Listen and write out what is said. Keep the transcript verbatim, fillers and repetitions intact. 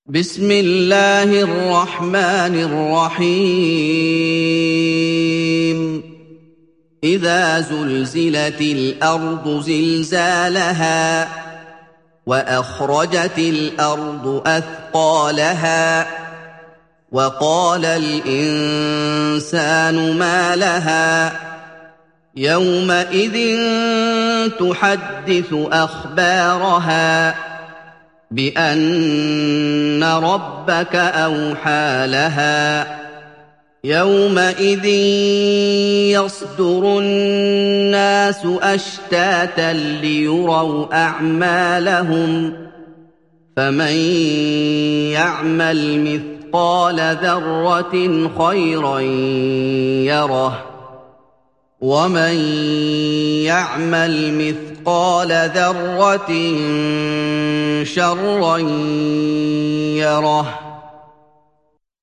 بسم الله الرحمن الرحيم إذا زلزلت الأرض زلزالها وأخرجت الأرض أثقالها وقال الإنسان ما لها يومئذ تحدث أخبارها بأن ربك أوحى لها يومئذ يصدر الناس أشتاتا ليروا أعمالهم فمن يعمل مثقال ذرة خيرا يره ومن يعمل مثقال ذرة شرا يره